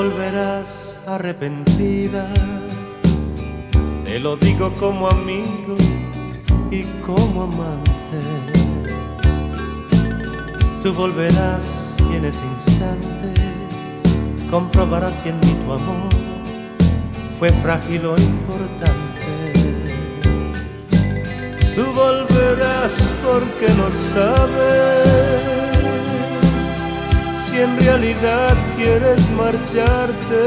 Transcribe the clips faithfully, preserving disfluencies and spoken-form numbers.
volverás arrepentida, te lo digo como amigo y como amante. Tú volverás y en ese instante comprobarás si en mí tu amor fue frágil o importante. Tú volverás porque no sabes si en realidad quieres marcharte.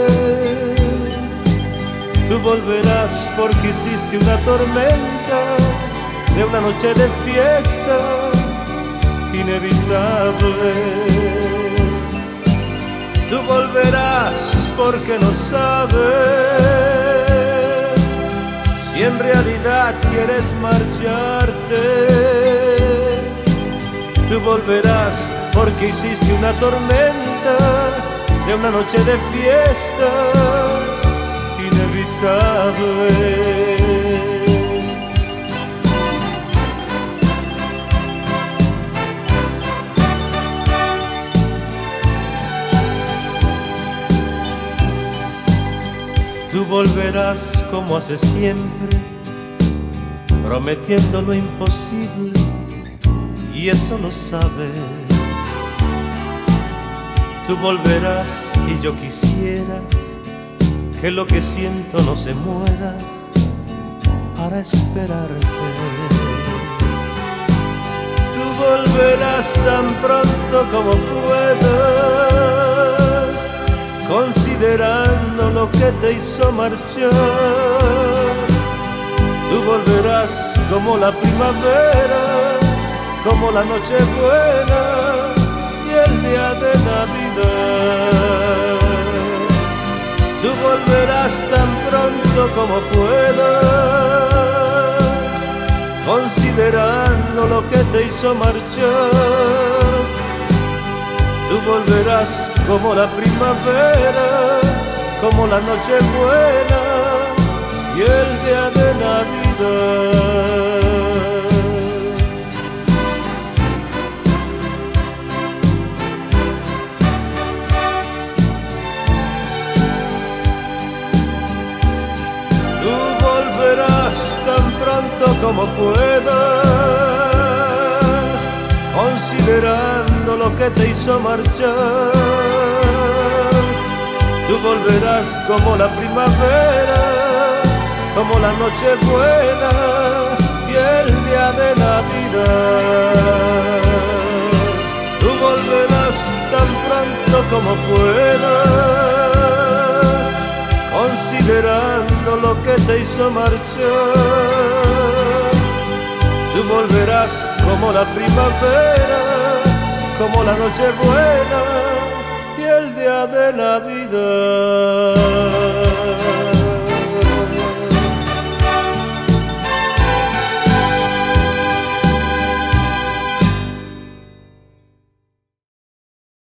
Tú volverás porque hiciste una tormenta de una noche de fiesta inevitable. Tú volverás porque no sabes si en realidad quieres marcharte. Tú volverás porque hiciste una tormenta de una noche de fiesta inevitable. Tú volverás como hace siempre, prometiendo lo imposible, y eso lo sabes. Tú volverás y yo quisiera que lo que siento no se muera para esperarte. Tú volverás tan pronto como puedas, considerando lo que te hizo marchar. Tú volverás como la primavera, como la noche buena y el día de Navidad. Tú volverás tan pronto como puedas, considerando lo que te hizo marchar. Tú volverás como la primavera, como la noche buena y el día de Navidad. Tú volverás tan pronto como puedas, considerando lo que te hizo marchar. Tú volverás como la primavera, como la noche buena y el día de Navidad. Tú volverás tan pronto como puedas, considerando lo que te hizo marchar. Tú volverás como la primavera, como la noche buena y el día de Navidad.